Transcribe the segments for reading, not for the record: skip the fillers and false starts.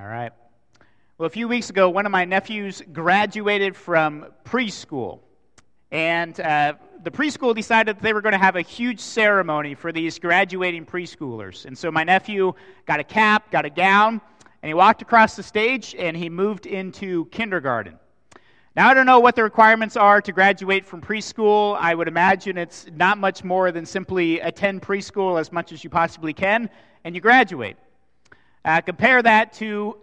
All right. Well, a few weeks ago, one of my nephews graduated from preschool. And the preschool decided that they were going to have a huge ceremony for these graduating preschoolers. And so my nephew got a cap, got a gown, and he walked across the stage, and he moved into kindergarten. Now, I don't know what the requirements are to graduate from preschool. I would imagine it's not much more than simply attend preschool as much as you possibly can, and you graduate. Compare that to,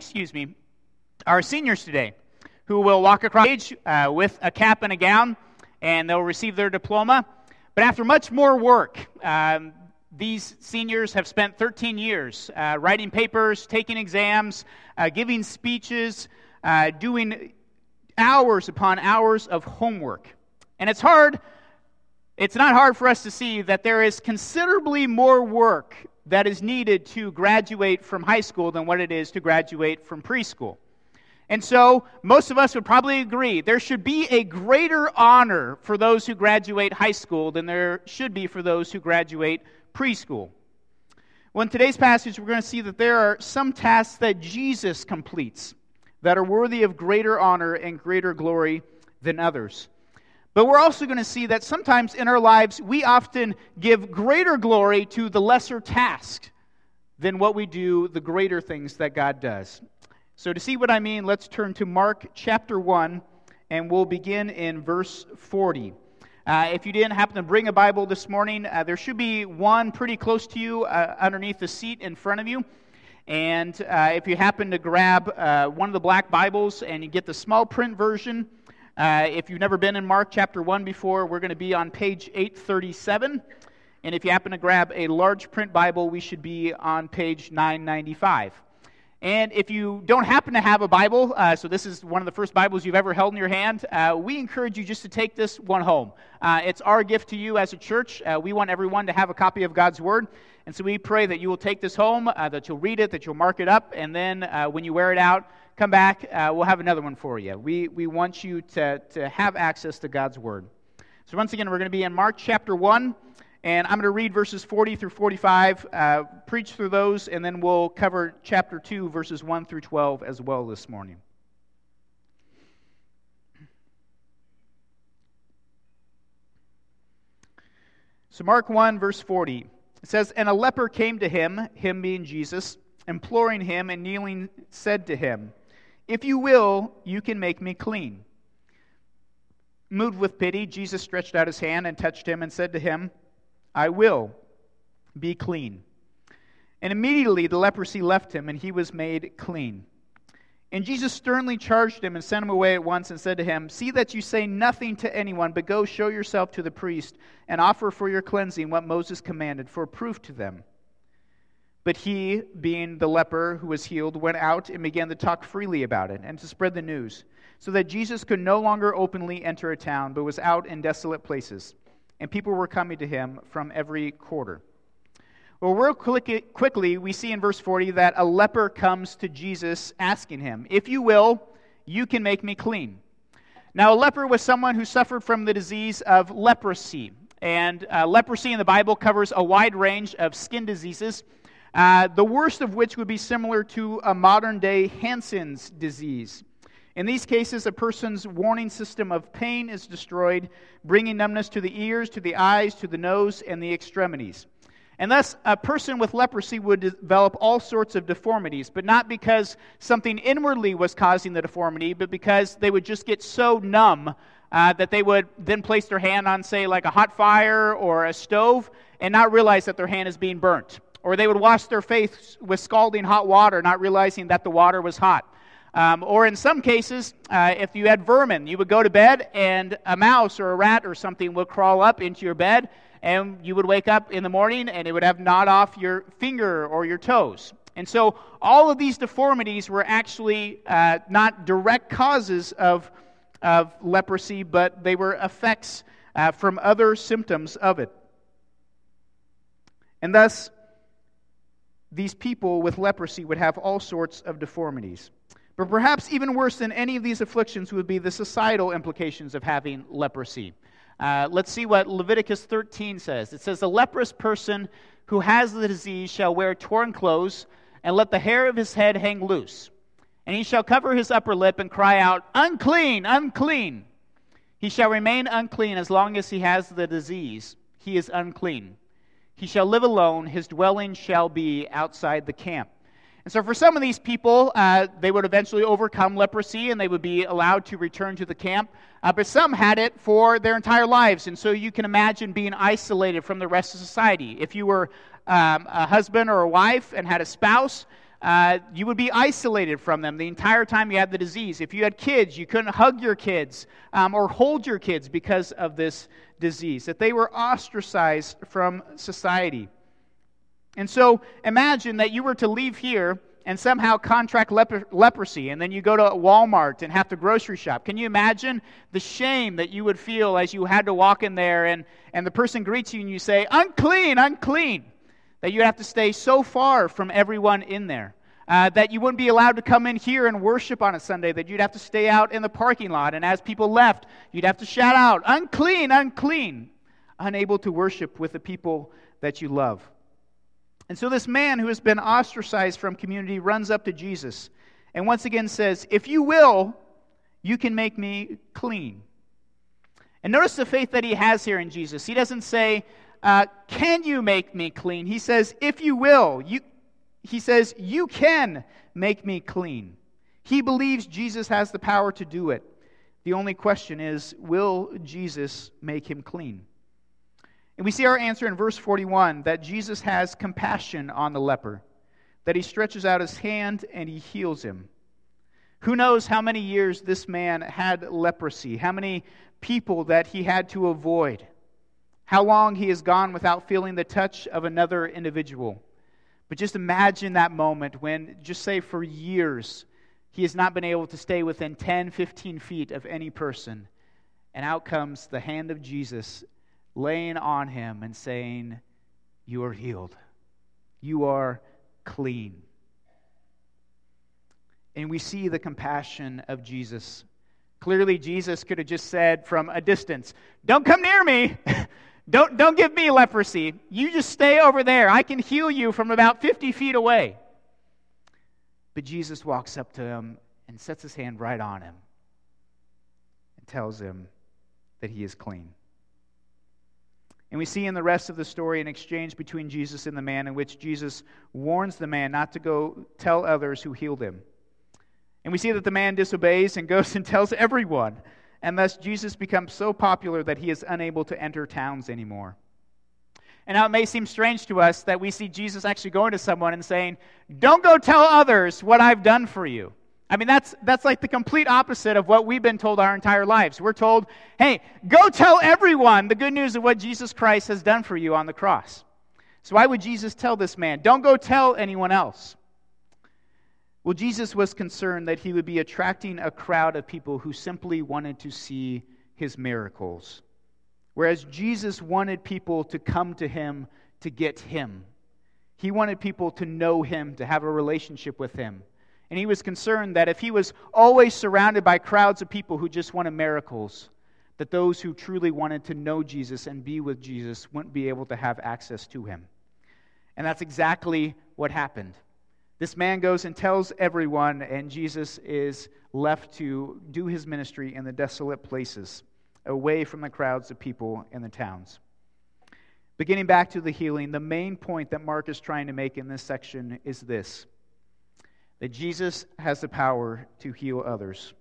our seniors today, who will walk across the stage with a cap and a gown, and they'll receive their diploma. But after much more work, these seniors have spent 13 years writing papers, taking exams, giving speeches, doing hours upon hours of homework. And it's not hard for us to see that there is considerably more work that is needed to graduate from high school than what it is to graduate from preschool. And so, most of us would probably agree there should be a greater honor for those who graduate high school than there should be for those who graduate preschool. Well, in today's passage, we're going to see that there are some tasks that Jesus completes that are worthy of greater honor and greater glory than others. But we're also going to see that sometimes in our lives, we often give greater glory to the lesser task than what we do the greater things that God does. So to see what I mean, let's turn to Mark chapter 1, and we'll begin in verse 40. If you didn't happen to bring a Bible this morning, there should be one pretty close to you underneath the seat in front of you. And if you happen to grab one of the black Bibles and you get the small print version, if you've never been in Mark chapter 1 before, we're going to be on page 837. And if you happen to grab a large print Bible, we should be on page 995. And if you don't happen to have a Bible, so this is one of the first Bibles you've ever held in your hand, we encourage you just to take this one home. It's our gift to you as a church. We want everyone to have a copy of God's Word. And so we pray that you will take this home, that you'll read it, that you'll mark it up, and then when you wear it out, come back, we'll have another one for you. We want you to have access to God's Word. So once again, we're going to be in Mark chapter 1, and I'm going to read verses 40 through 45, preach through those, and then we'll cover chapter 2, verses 1 through 12 as well this morning. So Mark 1, verse 40. It says, "And a leper came to him being Jesus, imploring him, and kneeling said to him, 'If you will, you can make me clean.' Moved with pity, Jesus stretched out his hand and touched him and said to him, 'I will, be clean.' And immediately the leprosy left him, and he was made clean. And Jesus sternly charged him and sent him away at once and said to him, 'See that you say nothing to anyone, but go show yourself to the priest and offer for your cleansing what Moses commanded for proof to them.' But he, being the leper who was healed, went out and began to talk freely about it and to spread the news, so that Jesus could no longer openly enter a town, but was out in desolate places. And people were coming to him from every quarter." Well, real quickly, we see in verse 40 that a leper comes to Jesus asking him, "If you will, you can make me clean." Now, a leper was someone who suffered from the disease of leprosy. And leprosy in the Bible covers a wide range of skin diseases, the worst of which would be similar to a modern-day Hansen's disease. In these cases, a person's warning system of pain is destroyed, bringing numbness to the ears, to the eyes, to the nose, and the extremities. And thus, a person with leprosy would develop all sorts of deformities, but not because something inwardly was causing the deformity, but because they would just get so numb that they would then place their hand on, say, like a hot fire or a stove, and not realize that their hand is being burnt. Or they would wash their face with scalding hot water, not realizing that the water was hot. Or in some cases, if you had vermin, you would go to bed and a mouse or a rat or something would crawl up into your bed, and you would wake up in the morning and it would have gnawed off your finger or your toes. And so all of these deformities were actually not direct causes of leprosy, but they were effects from other symptoms of it. And thus, these people with leprosy would have all sorts of deformities. But perhaps even worse than any of these afflictions would be the societal implications of having leprosy. Let's see what Leviticus 13 says. It says, "A leprous person who has the disease shall wear torn clothes, and let the hair of his head hang loose. And he shall cover his upper lip and cry out, Unclean, unclean. He shall remain unclean as long as he has the disease. He is unclean. He shall live alone. His dwelling shall be outside the camp. And so for some of these people, they would eventually overcome leprosy and they would be allowed to return to the camp. But some had it for their entire lives. And so you can imagine being isolated from the rest of society. If you were a husband or a wife and had a spouse, you would be isolated from them the entire time you had the disease. If you had kids, you couldn't hug your kids or hold your kids because of this disease, that they were ostracized from society. And so imagine that you were to leave here and somehow contract leprosy, and then you go to Walmart and have to grocery shop. Can you imagine the shame that you would feel as you had to walk in there and the person greets you and you say, Unclean, unclean. That you have to stay so far from everyone in there. That you wouldn't be allowed to come in here and worship on a Sunday. That you'd have to stay out in the parking lot. And as people left, you'd have to shout out, Unclean, unclean. Unable to worship with the people that you love. And so this man who has been ostracized from community runs up to Jesus. And once again says, If you will, you can make me clean. And notice the faith that he has here in Jesus. He doesn't say, can you make me clean? He says, if you will. He says, you can make me clean. He believes Jesus has the power to do it. The only question is, will Jesus make him clean? And we see our answer in verse 41, that Jesus has compassion on the leper, that he stretches out his hand and he heals him. Who knows how many years this man had leprosy, how many people that he had to avoid. How long he has gone without feeling the touch of another individual. But just imagine that moment when, just say for years, he has not been able to stay within 10, 15 feet of any person. And out comes the hand of Jesus laying on him and saying, you are healed. You are clean. And we see the compassion of Jesus. Clearly, Jesus could have just said from a distance, don't come near me. Don't give me leprosy. You just stay over there. I can heal you from about 50 feet away. But Jesus walks up to him and sets his hand right on him and tells him that he is clean. And we see in the rest of the story an exchange between Jesus and the man in which Jesus warns the man not to go tell others who healed him. And we see that the man disobeys and goes and tells everyone. And thus Jesus becomes so popular that he is unable to enter towns anymore. And now it may seem strange to us that we see Jesus actually going to someone and saying, don't go tell others what I've done for you. I mean, that's like the complete opposite of what we've been told our entire lives. We're told, hey, go tell everyone the good news of what Jesus Christ has done for you on the cross. So why would Jesus tell this man, don't go tell anyone else? Well, Jesus was concerned that he would be attracting a crowd of people who simply wanted to see his miracles. Whereas Jesus wanted people to come to him to get him. He wanted people to know him, to have a relationship with him. And he was concerned that if he was always surrounded by crowds of people who just wanted miracles, that those who truly wanted to know Jesus and be with Jesus wouldn't be able to have access to him. And that's exactly what happened. This man goes and tells everyone, and Jesus is left to do his ministry in the desolate places, away from the crowds of people in the towns. Beginning back to the healing, the main point that Mark is trying to make in this section is this: that Jesus has the power to heal others.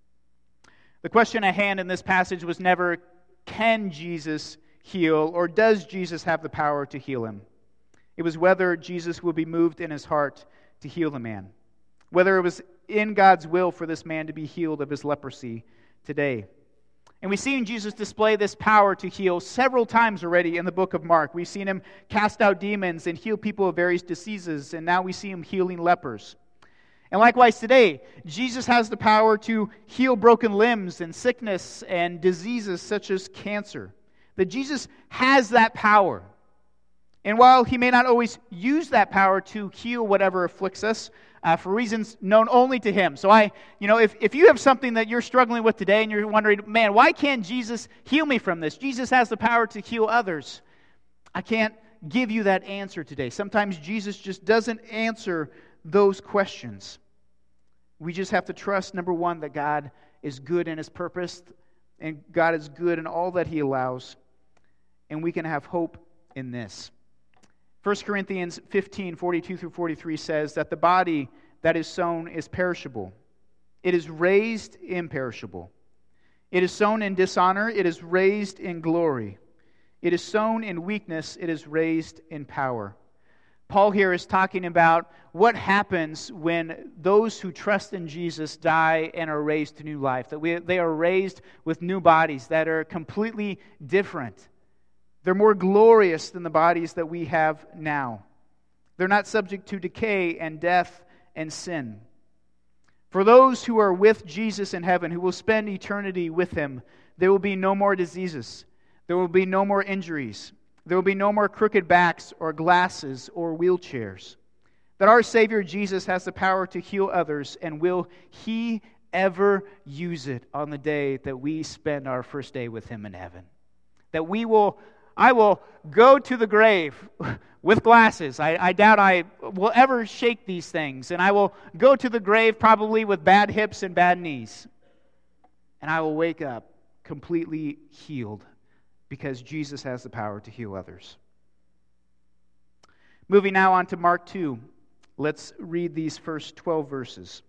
The question at hand in this passage was never, can Jesus heal, or does Jesus have the power to heal him? It was whether Jesus would be moved in his heart to heal the man. Whether it was in God's will for this man to be healed of his leprosy today. And we've seen Jesus display this power to heal several times already in the book of Mark. We've seen him cast out demons and heal people of various diseases, and now we see him healing lepers. And likewise today, Jesus has the power to heal broken limbs and sickness and diseases such as cancer. That Jesus has that power. And while he may not always use that power to heal whatever afflicts us, for reasons known only to him. So if you have something that you're struggling with today and you're wondering, man, why can't Jesus heal me from this? Jesus has the power to heal others. I can't give you that answer today. Sometimes Jesus just doesn't answer those questions. We just have to trust, number one, that God is good in His purpose, and God is good in all that He allows, and we can have hope in this. 1 Corinthians 15, 42 through 43 says that the body that is sown is perishable. It is raised imperishable. It is sown in dishonor. It is raised in glory. It is sown in weakness. It is raised in power. Paul here is talking about what happens when those who trust in Jesus die and are raised to new life. That they are raised with new bodies that are completely different. They're more glorious than the bodies that we have now. They're not subject to decay and death and sin. For those who are with Jesus in heaven, who will spend eternity with Him, there will be no more diseases. There will be no more injuries. There will be no more crooked backs or glasses or wheelchairs. That our Savior Jesus has the power to heal others, and will He ever use it on the day that we spend our first day with Him in heaven? That I will go to the grave with glasses. I doubt I will ever shake these things. And I will go to the grave probably with bad hips and bad knees. And I will wake up completely healed because Jesus has the power to heal others. Moving now on to Mark 2. Let's read these first 12 verses.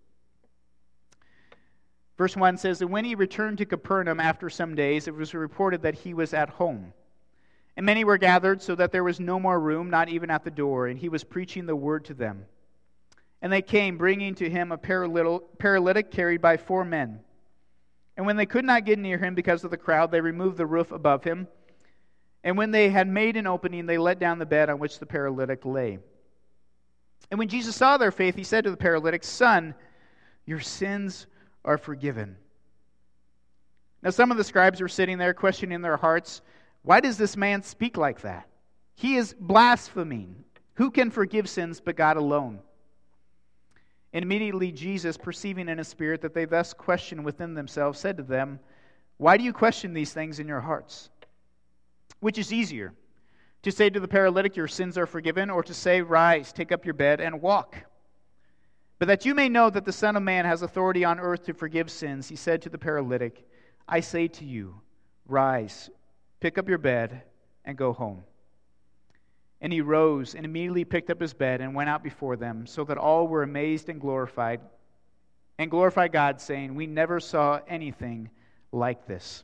Verse 1 says, "And when He returned to Capernaum after some days, it was reported that He was at home. And many were gathered, so that there was no more room, not even at the door, and He was preaching the word to them. And they came, bringing to Him a paralytic carried by 4 men. And when they could not get near Him because of the crowd, they removed the roof above Him. And when they had made an opening, they let down the bed on which the paralytic lay. And when Jesus saw their faith, He said to the paralytic, 'Son, your sins are forgiven.' Now some of the scribes were sitting there, questioning in their hearts, 'Why does this man speak like that? He is blaspheming. Who can forgive sins but God alone?' And immediately Jesus, perceiving in His spirit that they thus questioned within themselves, said to them, 'Why do you question these things in your hearts? Which is easier, to say to the paralytic, your sins are forgiven, or to say, rise, take up your bed, and walk? But that you may know that the Son of Man has authority on earth to forgive sins,' He said to the paralytic, 'I say to you, rise, pick up your bed, and go home.' And he rose and immediately picked up his bed and went out before them, so that all were amazed and glorified God, saying, 'We never saw anything like this.'"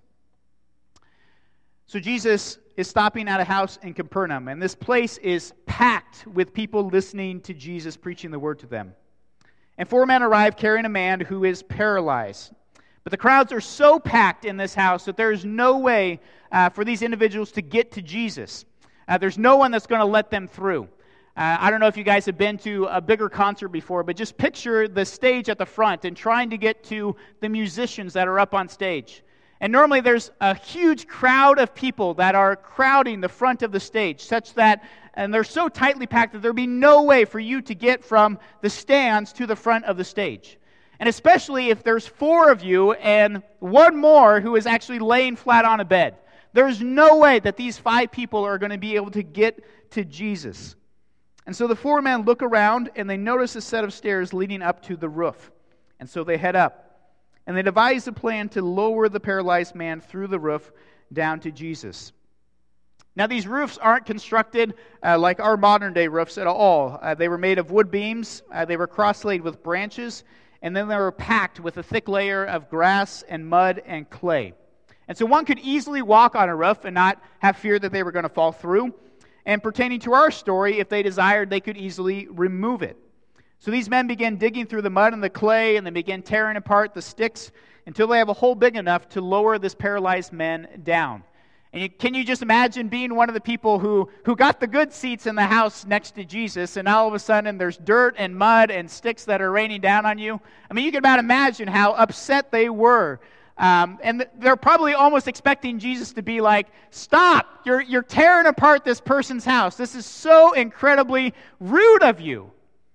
So Jesus is stopping at a house in Capernaum, and this place is packed with people listening to Jesus preaching the word to them. And 4 men arrive carrying a man who is paralyzed. But the crowds are so packed in this house that there is no way for these individuals to get to Jesus. There's no one that's going to let them through. I don't know if you guys have been to a bigger concert before, but just picture the stage at the front and trying to get to the musicians that are up on stage. And normally there's a huge crowd of people that are crowding the front of the stage, such that, and they're so tightly packed that there'd be no way for you to get from the stands to the front of the stage. And especially if there's 4 of you and 1 more who is actually laying flat on a bed. There's no way that these 5 people are going to be able to get to Jesus. And so the 4 men look around and they notice a set of stairs leading up to the roof. And so they head up. And they devise a plan to lower the paralyzed man through the roof down to Jesus. Now these roofs aren't constructed like our modern day roofs at all. They were made of wood beams. They were cross-laid with branches. And then they were packed with a thick layer of grass and mud and clay. And so one could easily walk on a roof and not have fear that they were going to fall through. And pertaining to our story, if they desired, they could easily remove it. So these men began digging through the mud and the clay, and they began tearing apart the sticks until they have a hole big enough to lower this paralyzed man down. And can you just imagine being one of the people who got the good seats in the house next to Jesus, and all of a sudden there's dirt and mud and sticks that are raining down on you? I mean, you can about imagine how upset they were. And they're probably almost expecting Jesus to be like, "Stop! You're tearing apart this person's house. This is so incredibly rude of you."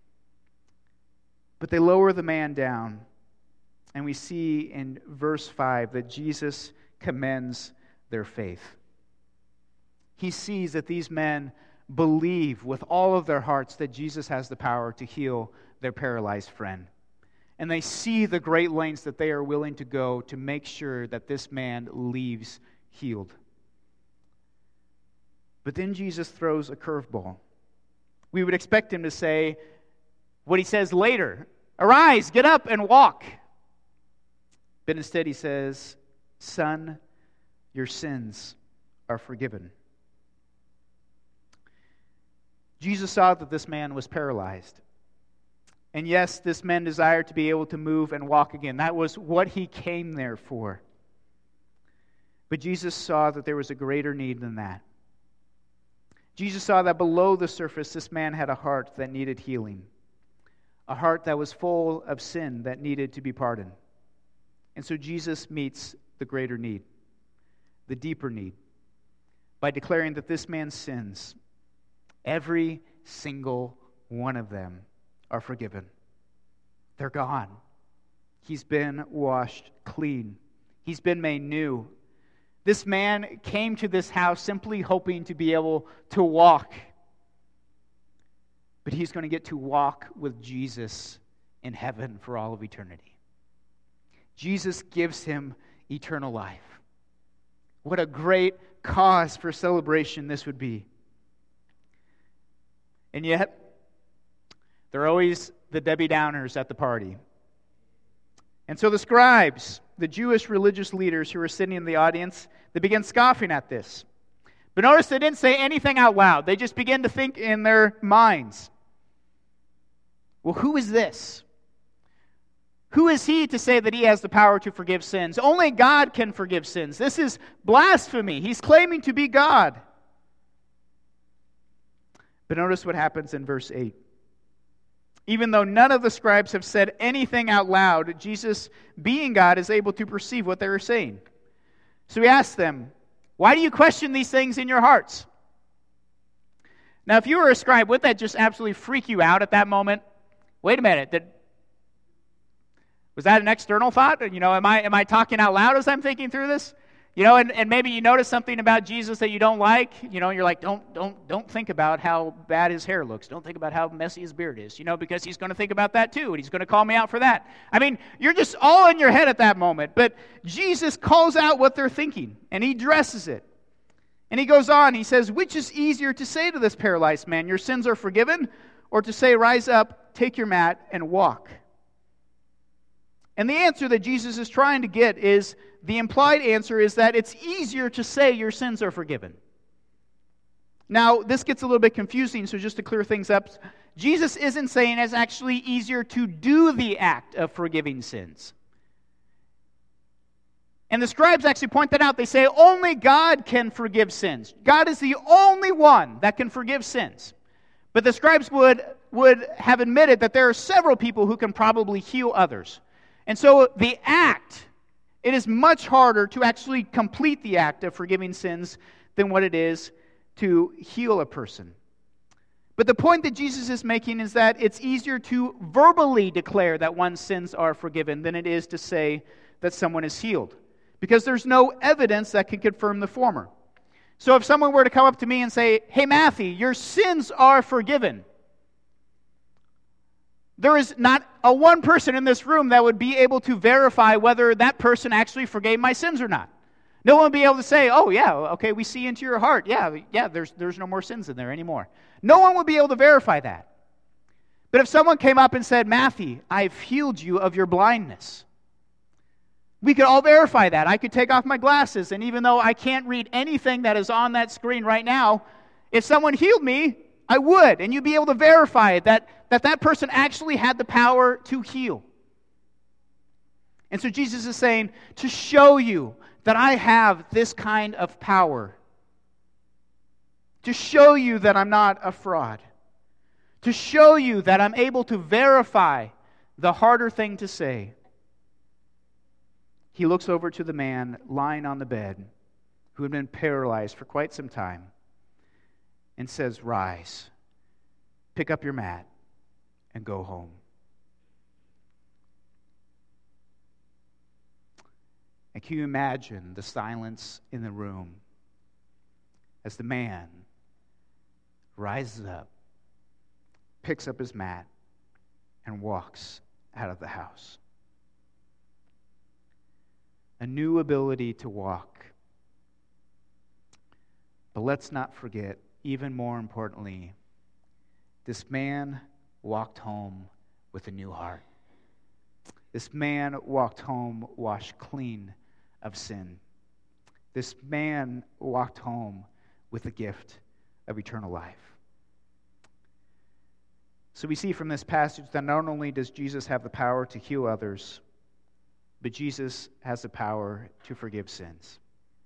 But they lower the man down, and we see in verse 5 that Jesus commends their faith. He sees that these men believe with all of their hearts that Jesus has the power to heal their paralyzed friend. And they see the great lengths that they are willing to go to make sure that this man leaves healed. But then Jesus throws a curveball. We would expect him to say what he says later, "Arise, get up and walk." But instead he says, "Son, your sins are forgiven." Jesus saw that this man was paralyzed. And yes, this man desired to be able to move and walk again. That was what he came there for. But Jesus saw that there was a greater need than that. Jesus saw that below the surface, this man had a heart that needed healing. A heart that was full of sin that needed to be pardoned. And so Jesus meets the greater need, the deeper need, by declaring that this man's sins, every single one of them, are forgiven. They're gone. He's been washed clean. He's been made new. This man came to this house simply hoping to be able to walk. But he's going to get to walk with Jesus in heaven for all of eternity. Jesus gives him eternal life. What a great cause for celebration this would be. And yet, there are always the Debbie Downers at the party. And so the scribes, the Jewish religious leaders who were sitting in the audience, they began scoffing at this. But notice they didn't say anything out loud. They just began to think in their minds. Well, who is this? Who is he to say that he has the power to forgive sins? Only God can forgive sins. This is blasphemy. He's claiming to be God. But notice what happens in verse 8. Even though none of the scribes have said anything out loud, Jesus, being God, is able to perceive what they are saying. So he asks them, "Why do you question these things in your hearts?" Now, if you were a scribe, would that just absolutely freak you out at that moment? Wait a minute, was that an external thought? Am I talking out loud as I'm thinking through this? And maybe you notice something about Jesus that you don't like. You're like, don't think about how bad his hair looks. Don't think about how messy his beard is. Because he's going to think about that too, and he's going to call me out for that. I mean, you're just all in your head at that moment. But Jesus calls out what they're thinking, and he addresses it. And he goes on. He says, "Which is easier to say to this paralyzed man, 'Your sins are forgiven,' or to say, 'Rise up, take your mat, and walk'?" And the answer that Jesus is trying to get is, the implied answer is that it's easier to say your sins are forgiven. Now, this gets a little bit confusing, so just to clear things up, Jesus isn't saying it's actually easier to do the act of forgiving sins. And the scribes actually point that out. They say only God can forgive sins. God is the only one that can forgive sins. But the scribes would have admitted that there are several people who can probably heal others. And so the act, it is much harder to actually complete the act of forgiving sins than what it is to heal a person. But the point that Jesus is making is that it's easier to verbally declare that one's sins are forgiven than it is to say that someone is healed, because there's no evidence that can confirm the former. So if someone were to come up to me and say, "Hey, Matthew, your sins are forgiven," there is not a one person in this room that would be able to verify whether that person actually forgave my sins or not. No one would be able to say, "Oh, yeah, okay, we see into your heart. Yeah, there's no more sins in there anymore." No one would be able to verify that. But if someone came up and said, "Matthew, I've healed you of your blindness," we could all verify that. I could take off my glasses, and even though I can't read anything that is on that screen right now, if someone healed me, I would, and you'd be able to verify that person actually had the power to heal. And so Jesus is saying, to show you that I have this kind of power, to show you that I'm not a fraud, to show you that I'm able to verify the harder thing to say, he looks over to the man lying on the bed who had been paralyzed for quite some time and says, "Rise, pick up your mat, and go home." And can you imagine the silence in the room as the man rises up, picks up his mat, and walks out of the house. A new ability to walk. But let's not forget, even more importantly, this man walked home with a new heart. This man walked home washed clean of sin. This man walked home with the gift of eternal life. So we see from this passage that not only does Jesus have the power to heal others, but Jesus has the power to forgive sins.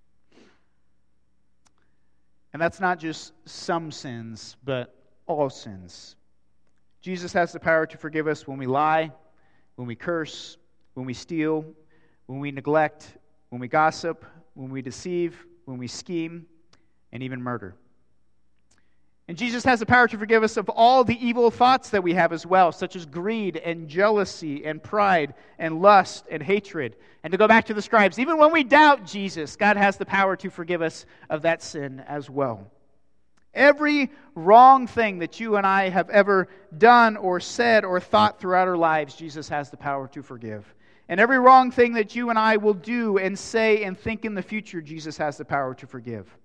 And that's not just some sins, but all sins. Jesus has the power to forgive us when we lie, when we curse, when we steal, when we neglect, when we gossip, when we deceive, when we scheme, and even murder. And Jesus has the power to forgive us of all the evil thoughts that we have as well, such as greed and jealousy and pride and lust and hatred. And to go back to the scribes, even when we doubt Jesus, God has the power to forgive us of that sin as well. Every wrong thing that you and I have ever done or said or thought throughout our lives, Jesus has the power to forgive. And every wrong thing that you and I will do and say and think in the future, Jesus has the power to forgive.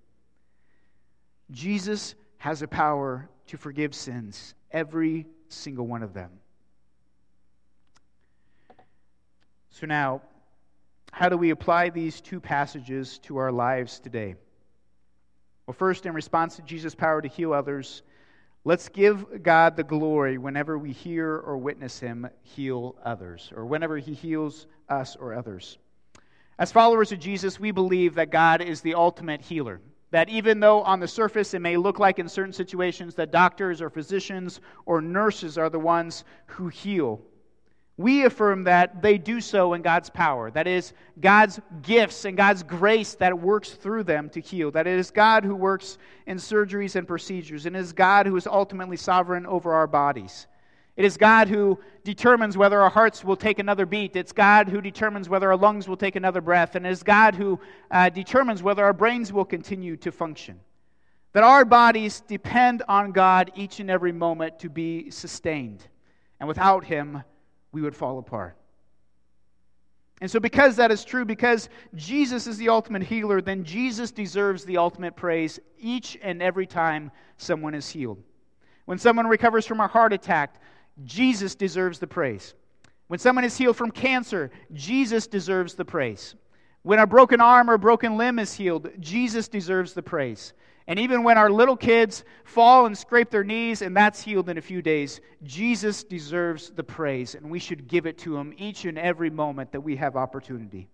Jesus has the power to forgive sins, every single one of them. So now, how do we apply these two passages to our lives today? Well, first, in response to Jesus' power to heal others, let's give God the glory whenever we hear or witness Him heal others, or whenever He heals us or others. As followers of Jesus, we believe that God is the ultimate healer. That even though on the surface it may look like in certain situations that doctors or physicians or nurses are the ones who heal, we affirm that they do so in God's power. That is, God's gifts and God's grace that works through them to heal. That it is God who works in surgeries and procedures, and it is God who is ultimately sovereign over our bodies. It is God who determines whether our hearts will take another beat. It's God who determines whether our lungs will take another breath. And it is God who determines whether our brains will continue to function. That our bodies depend on God each and every moment to be sustained. And without Him, we would fall apart. And so because that is true, because Jesus is the ultimate healer, then Jesus deserves the ultimate praise each and every time someone is healed. When someone recovers from a heart attack, Jesus deserves the praise. When someone is healed from cancer, Jesus deserves the praise. When a broken arm or broken limb is healed, Jesus deserves the praise. And even when our little kids fall and scrape their knees and that's healed in a few days, Jesus deserves the praise, and we should give it to Him each and every moment that we have opportunity.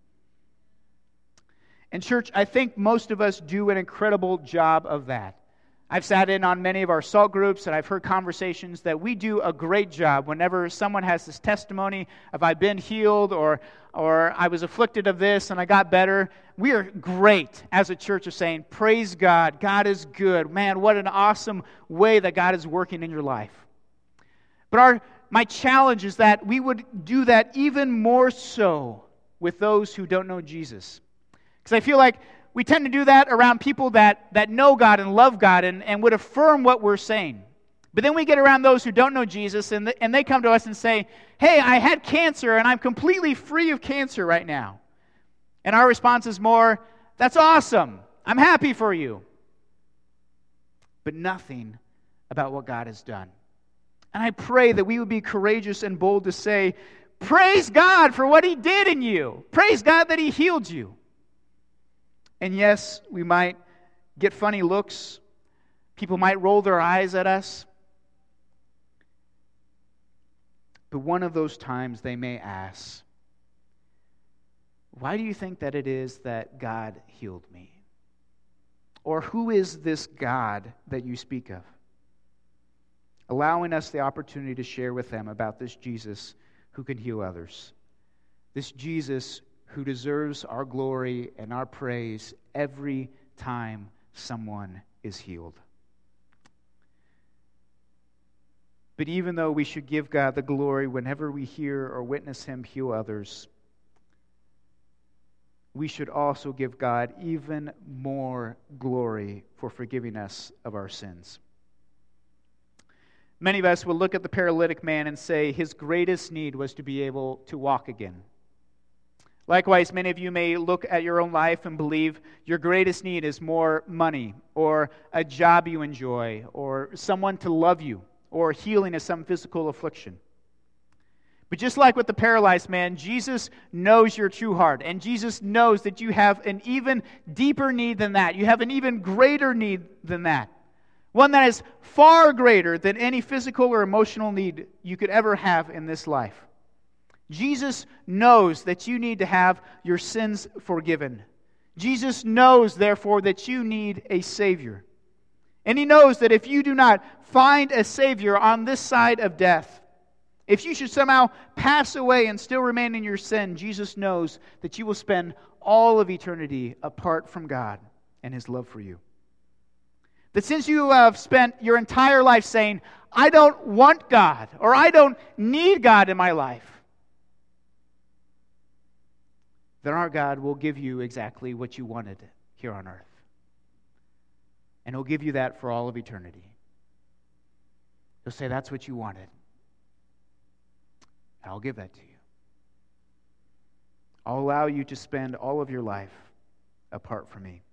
And church, I think most of us do an incredible job of that. I've sat in on many of our SALT groups, and I've heard conversations that we do a great job whenever someone has this testimony of I've been healed or I was afflicted of this and I got better. We are great as a church of saying, praise God, God is good. Man, what an awesome way that God is working in your life. But my challenge is that we would do that even more so with those who don't know Jesus. Because I feel like we tend to do that around people that know God and love God and would affirm what we're saying. But then we get around those who don't know Jesus and they come to us and say, hey, I had cancer and I'm completely free of cancer right now. And our response is more, that's awesome. I'm happy for you. But nothing about what God has done. And I pray that we would be courageous and bold to say, praise God for what He did in you. Praise God that He healed you. And yes, we might get funny looks. People might roll their eyes at us. But one of those times they may ask, why do you think that it is that God healed me? Or who is this God that you speak of? Allowing us the opportunity to share with them about this Jesus who can heal others. This Jesus who deserves our glory and our praise every time someone is healed. But even though we should give God the glory whenever we hear or witness Him heal others, we should also give God even more glory for forgiving us of our sins. Many of us will look at the paralytic man and say his greatest need was to be able to walk again. Likewise, many of you may look at your own life and believe your greatest need is more money, or a job you enjoy, or someone to love you, or healing of some physical affliction. But just like with the paralyzed man, Jesus knows your true heart, and Jesus knows that you have an even deeper need than that. You have an even greater need than that. One that is far greater than any physical or emotional need you could ever have in this life. Jesus knows that you need to have your sins forgiven. Jesus knows, therefore, that you need a Savior. And He knows that if you do not find a Savior on this side of death, if you should somehow pass away and still remain in your sin, Jesus knows that you will spend all of eternity apart from God and His love for you. That since you have spent your entire life saying, I don't want God, or I don't need God in my life, then our God will give you exactly what you wanted here on earth. And He'll give you that for all of eternity. He'll say, that's what you wanted. And I'll give that to you. I'll allow you to spend all of your life apart from me.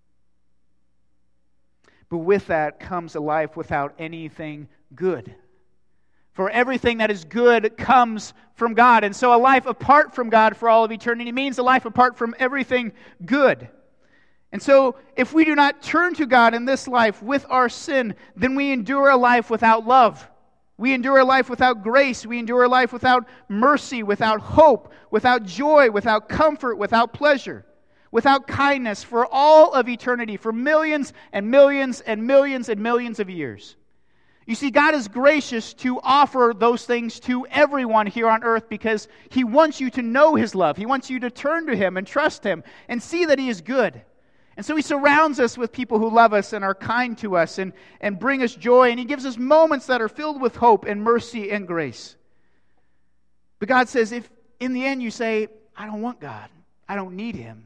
But with that comes a life without anything good. For everything that is good comes from God. And so a life apart from God for all of eternity means a life apart from everything good. And so if we do not turn to God in this life with our sin, then we endure a life without love. We endure a life without grace. We endure a life without mercy, without hope, without joy, without comfort, without pleasure, without kindness for all of eternity, for millions and millions and millions and millions of years. You see, God is gracious to offer those things to everyone here on earth because He wants you to know His love. He wants you to turn to Him and trust Him and see that He is good. And so He surrounds us with people who love us and are kind to us and bring us joy. And He gives us moments that are filled with hope and mercy and grace. But God says, if in the end you say, I don't want God, I don't need Him,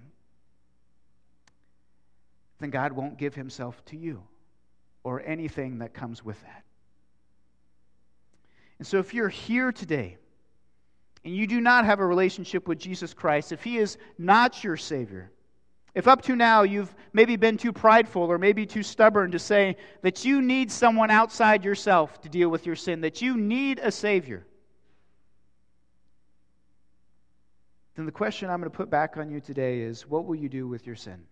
then God won't give Himself to you or anything that comes with that. And so if you're here today and you do not have a relationship with Jesus Christ, if He is not your Savior, if up to now you've maybe been too prideful or maybe too stubborn to say that you need someone outside yourself to deal with your sin, that you need a Savior, then the question I'm going to put back on you today is, what will you do with your sin?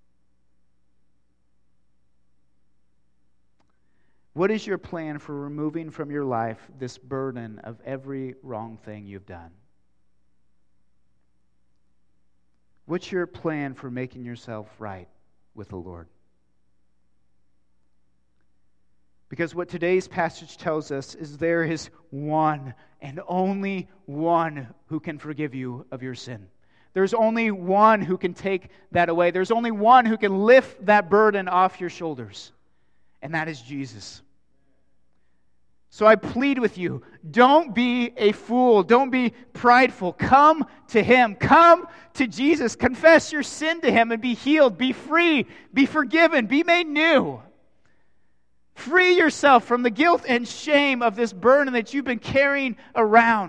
What is your plan for removing from your life this burden of every wrong thing you've done? What's your plan for making yourself right with the Lord? Because what today's passage tells us is there is one and only one who can forgive you of your sin. There's only one who can take that away. There's only one who can lift that burden off your shoulders, and that is Jesus. So I plead with you, don't be a fool. Don't be prideful. Come to Him. Come to Jesus. Confess your sin to Him and be healed. Be free. Be forgiven. Be made new. Free yourself from the guilt and shame of this burden that you've been carrying around.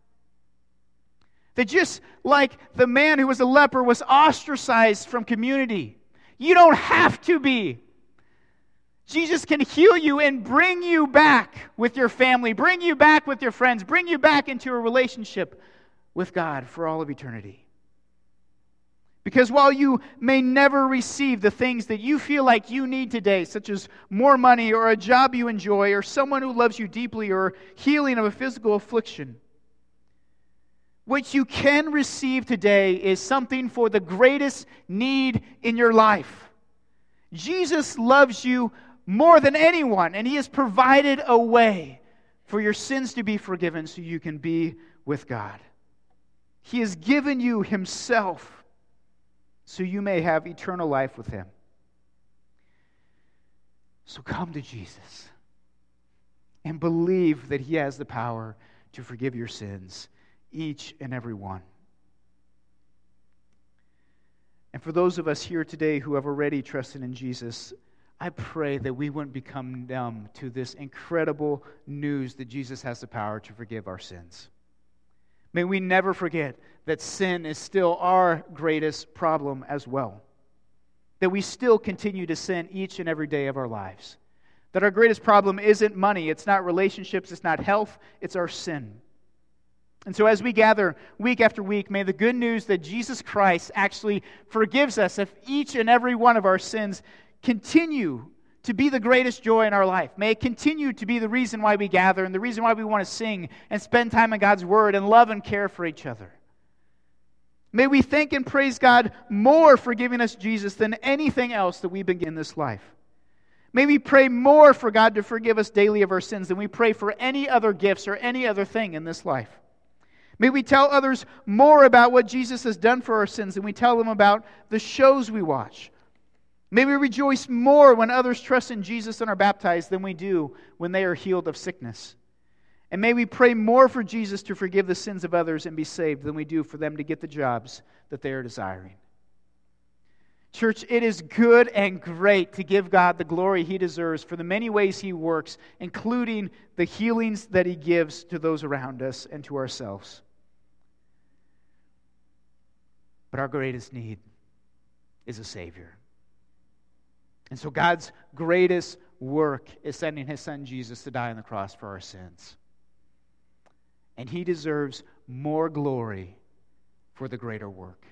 That just like the man who was a leper was ostracized from community, you don't have to be. Jesus can heal you and bring you back with your family, bring you back with your friends, bring you back into a relationship with God for all of eternity. Because while you may never receive the things that you feel like you need today, such as more money or a job you enjoy or someone who loves you deeply or healing of a physical affliction, what you can receive today is something for the greatest need in your life. Jesus loves you more than anyone, and He has provided a way for your sins to be forgiven so you can be with God. He has given you Himself so you may have eternal life with Him. So come to Jesus and believe that He has the power to forgive your sins, each and every one. And for those of us here today who have already trusted in Jesus, I pray that we wouldn't become numb to this incredible news that Jesus has the power to forgive our sins. May we never forget that sin is still our greatest problem as well. That we still continue to sin each and every day of our lives. That our greatest problem isn't money, it's not relationships, it's not health, it's our sin. And so as we gather week after week, may the good news that Jesus Christ actually forgives us of each and every one of our sins continue to be the greatest joy in our life. May it continue to be the reason why we gather and the reason why we want to sing and spend time in God's Word and love and care for each other. May we thank and praise God more for giving us Jesus than anything else that we begin this life. May we pray more for God to forgive us daily of our sins than we pray for any other gifts or any other thing in this life. May we tell others more about what Jesus has done for our sins than we tell them about the shows we watch. May we rejoice more when others trust in Jesus and are baptized than we do when they are healed of sickness. And may we pray more for Jesus to forgive the sins of others and be saved than we do for them to get the jobs that they are desiring. Church, it is good and great to give God the glory He deserves for the many ways He works, including the healings that He gives to those around us and to ourselves. But our greatest need is a Savior. And so God's greatest work is sending His Son Jesus to die on the cross for our sins. And He deserves more glory for the greater work.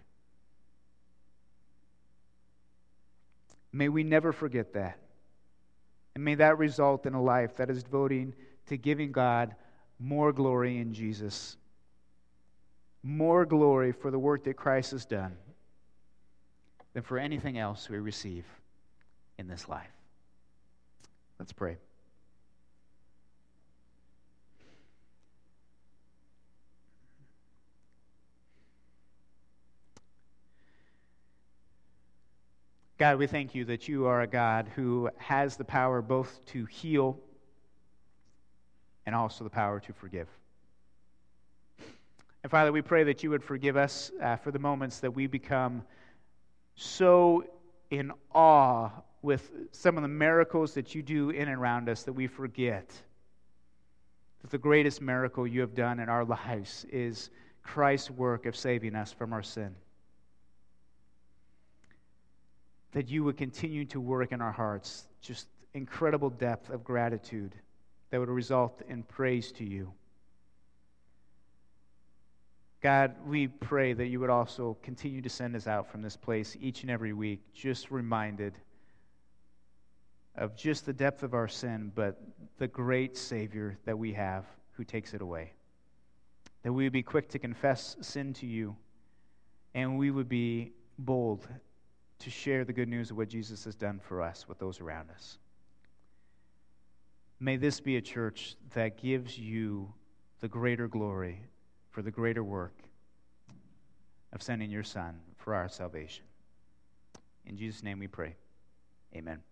May we never forget that. And may that result in a life that is devoting to giving God more glory in Jesus. More glory for the work that Christ has done than for anything else we receive in this life. Let's pray. God, we thank You that You are a God who has the power both to heal and also the power to forgive. And Father, we pray that You would forgive us for the moments that we become so in awe with some of the miracles that You do in and around us that we forget that the greatest miracle You have done in our lives is Christ's work of saving us from our sin. That You would continue to work in our hearts, just incredible depth of gratitude that would result in praise to You. God, we pray that You would also continue to send us out from this place each and every week, just reminded of just the depth of our sin, but the great Savior that we have who takes it away. That we would be quick to confess sin to You, and we would be bold to share the good news of what Jesus has done for us with those around us. May this be a church that gives You the greater glory for the greater work of sending Your Son for our salvation. In Jesus' name we pray. Amen.